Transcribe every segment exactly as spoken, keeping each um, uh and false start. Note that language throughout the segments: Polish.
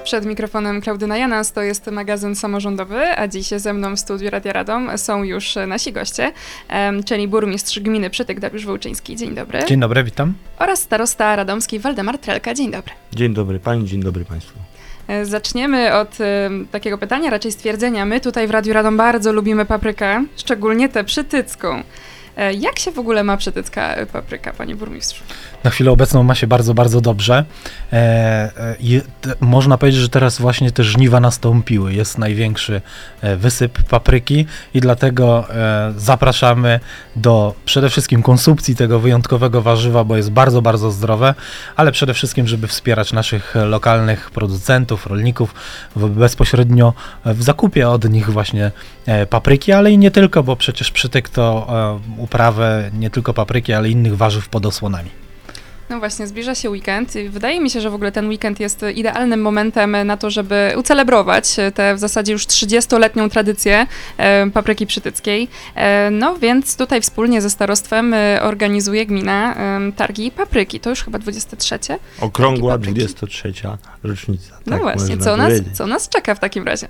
Przed mikrofonem Klaudyna Janas, to jest magazyn samorządowy, a dziś ze mną w studiu Radia Radom są już nasi goście, czyli burmistrz gminy Przytyk Dariusz Wołczyński. Dzień dobry. Dzień dobry, witam. Oraz starosta radomski Waldemar Trelka. Dzień dobry. Dzień dobry pani, dzień dobry państwu. Zaczniemy od y, takiego pytania, raczej stwierdzenia. My tutaj w Radiu Radom bardzo lubimy paprykę, szczególnie tę przytycką. E, jak się w ogóle ma przytycka papryka, panie burmistrzu? Na chwilę obecną ma się bardzo, bardzo dobrze. E, e, te, można powiedzieć, że teraz właśnie te żniwa nastąpiły. Jest największy e, wysyp papryki i dlatego e, zapraszamy do przede wszystkim konsumpcji tego wyjątkowego warzywa, bo jest bardzo, bardzo zdrowe, ale przede wszystkim, żeby wspierać naszych lokalnych producentów, rolników w, bezpośrednio w zakupie od nich właśnie e, papryki, ale i nie tylko, bo przecież Przytyk to e, uprawę nie tylko papryki, ale innych warzyw pod osłonami. No właśnie, zbliża się weekend i wydaje mi się, że w ogóle ten weekend jest idealnym momentem na to, żeby ucelebrować tę w zasadzie już trzydziestoletnią tradycję e, papryki przytyckiej. E, no więc tutaj wspólnie ze starostwem e, organizuje gmina e, targi papryki. To już chyba dwudziesta trzecia? Okrągła dwudziesta trzecia rocznica. No tak właśnie, co nas, co nas czeka w takim razie?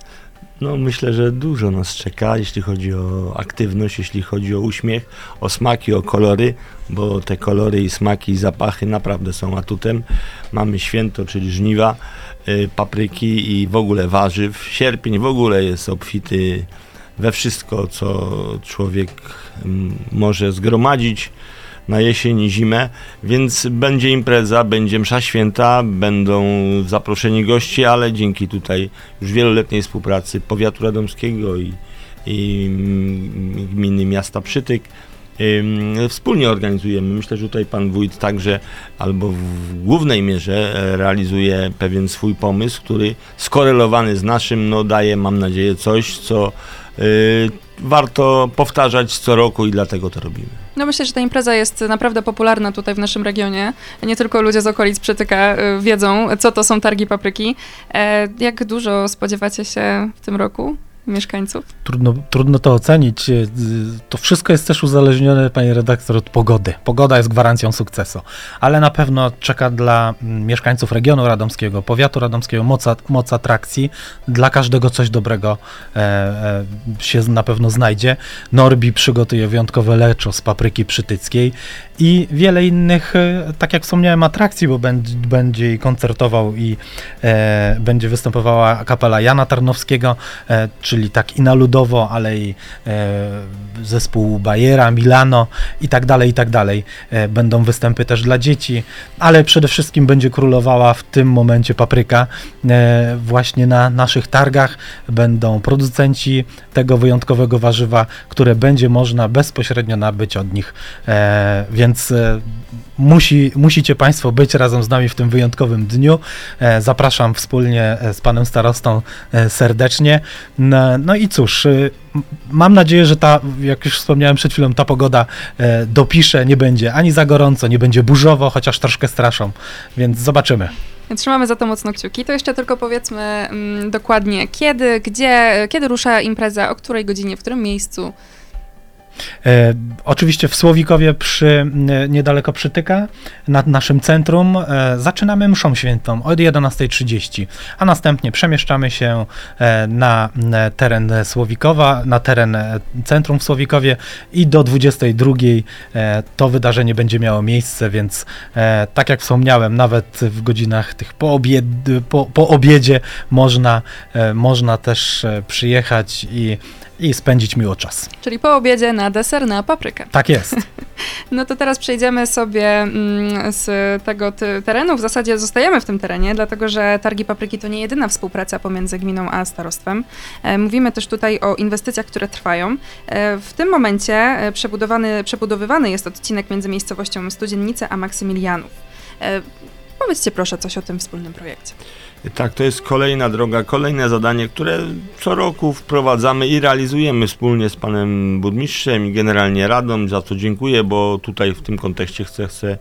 No myślę, że dużo nas czeka, jeśli chodzi o aktywność, jeśli chodzi o uśmiech, o smaki, o kolory, bo te kolory i smaki i zapachy naprawdę są atutem. Mamy święto, czyli żniwa, y, papryki i w ogóle warzyw. Sierpień w ogóle jest obfity we wszystko, co człowiek y, może zgromadzić na jesień i zimę, więc będzie impreza, będzie msza święta, będą zaproszeni goście, ale dzięki tutaj już wieloletniej współpracy powiatu radomskiego i, i gminy miasta Przytyk yy, wspólnie organizujemy. Myślę, że tutaj pan wójt także albo w głównej mierze realizuje pewien swój pomysł, który skorelowany z naszym, no daje, mam nadzieję, coś, co yy, warto powtarzać co roku i dlatego to robimy. No myślę, że ta impreza jest naprawdę popularna tutaj w naszym regionie. Nie tylko ludzie z okolic Przytyka y, wiedzą, co to są targi papryki. E, jak dużo spodziewacie się w tym roku mieszkańców? Trudno, trudno to ocenić. To wszystko jest też uzależnione, panie redaktor, od pogody. Pogoda jest gwarancją sukcesu, ale na pewno czeka dla mieszkańców regionu radomskiego, powiatu radomskiego moc, moc atrakcji. Dla każdego coś dobrego e, e, się na pewno znajdzie. Norbi przygotuje wyjątkowe leczo z papryki przytyckiej i wiele innych, e, tak jak wspomniałem, atrakcji, bo będzie, będzie i koncertował i e, będzie występowała kapela Jana Tarnowskiego, e, czyli czyli tak i na ludowo, ale i e, zespół Bajera, Milano i tak dalej, i tak dalej. E, będą występy też dla dzieci, ale przede wszystkim będzie królowała w tym momencie papryka. E, właśnie na naszych targach będą producenci tego wyjątkowego warzywa, które będzie można bezpośrednio nabyć od nich. E, więc e, Musi, musicie państwo być razem z nami w tym wyjątkowym dniu. E, zapraszam wspólnie z panem starostą e, serdecznie. No, no i cóż, e, mam nadzieję, że ta, jak już wspomniałem przed chwilą, ta pogoda e, dopisze, nie będzie ani za gorąco, nie będzie burzowo, chociaż troszkę straszą, więc zobaczymy. Trzymamy za to mocno kciuki. To jeszcze tylko powiedzmy mm, dokładnie kiedy, gdzie, kiedy rusza impreza, o której godzinie, w którym miejscu. E, oczywiście w Słowikowie przy, niedaleko Przytyka, nad naszym centrum, e, zaczynamy mszą świętą od jedenasta trzydzieści, a następnie przemieszczamy się e, na e, teren Słowikowa, na teren e, centrum w Słowikowie i do dwudziestej drugiej e, to wydarzenie będzie miało miejsce, więc e, tak jak wspomniałem, nawet w godzinach tych po, obied, po, po obiedzie można, e, można też e, przyjechać i i spędzić miło czas. Czyli po obiedzie na deser na paprykę. Tak jest. No to teraz przejdziemy sobie mm, z tego t- terenu. W zasadzie zostajemy w tym terenie, dlatego że targi papryki to nie jedyna współpraca pomiędzy gminą a starostwem. E, mówimy też tutaj o inwestycjach, które trwają. E, w tym momencie e, przebudowany, przebudowywany jest odcinek między miejscowością Studziennice a Maksymilianów. E, powiedzcie proszę coś o tym wspólnym projekcie. Tak, to jest kolejna droga, kolejne zadanie, które co roku wprowadzamy i realizujemy wspólnie z panem burmistrzem i generalnie radą, za co dziękuję, bo tutaj w tym kontekście chcę, chcę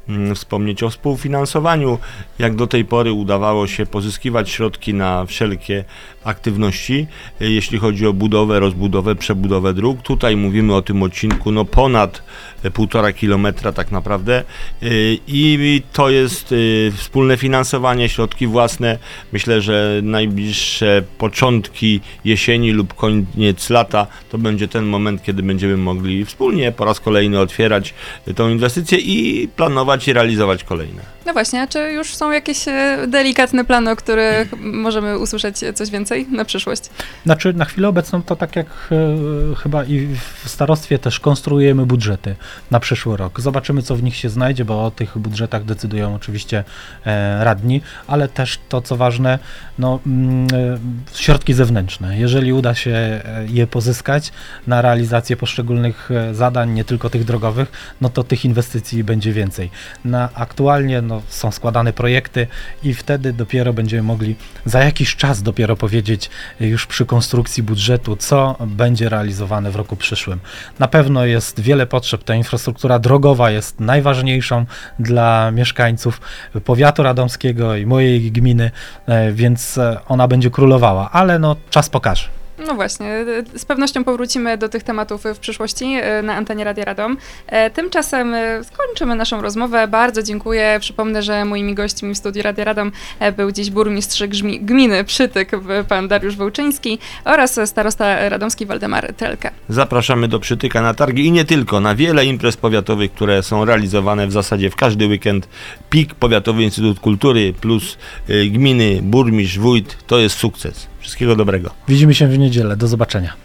mm, wspomnieć o współfinansowaniu. Jak do tej pory udawało się pozyskiwać środki na wszelkie aktywności, y, jeśli chodzi o budowę, rozbudowę, przebudowę dróg. Tutaj mówimy o tym odcinku no ponad y, półtora kilometra tak naprawdę y, i to jest y, wspólne finansowanie, środki własne. Myślę, że najbliższe początki jesieni lub koniec lata to będzie ten moment, kiedy będziemy mogli wspólnie po raz kolejny otwierać tą inwestycję i planować i realizować kolejne. No właśnie, a czy już są jakieś e, delikatne plany, o których możemy usłyszeć coś więcej na przyszłość? Znaczy na chwilę obecną to tak jak e, chyba i w starostwie też konstruujemy budżety na przyszły rok. Zobaczymy, co w nich się znajdzie, bo o tych budżetach decydują oczywiście e, radni, ale też to, co ważne, no, mm, e, środki zewnętrzne. Jeżeli uda się e, je pozyskać na realizację poszczególnych e, zadań, nie tylko tych drogowych, no to tych inwestycji będzie więcej. Na aktualnie no, są składane projekty i wtedy dopiero będziemy mogli za jakiś czas dopiero powiedzieć już przy konstrukcji budżetu, co będzie realizowane w roku przyszłym. Na pewno jest wiele potrzeb, ta infrastruktura drogowa jest najważniejszą dla mieszkańców powiatu radomskiego i mojej gminy, e, więc ona będzie królowała, ale no czas pokaże. No właśnie, z pewnością powrócimy do tych tematów w przyszłości na antenie Radia Radom. Tymczasem skończymy naszą rozmowę. Bardzo dziękuję. Przypomnę, że moimi gośćmi w studiu Radia Radom był dziś burmistrz grzmi- gminy Przytyk, pan Dariusz Wołczyński oraz starosta radomski Waldemar Trelke. Zapraszamy do Przytyka na targi i nie tylko, na wiele imprez powiatowych, które są realizowane w zasadzie w każdy weekend. P I K, Powiatowy Instytut Kultury plus y, gminy, burmistrz, wójt, to jest sukces. Wszystkiego dobrego. Widzimy się w niedzielę. Do zobaczenia.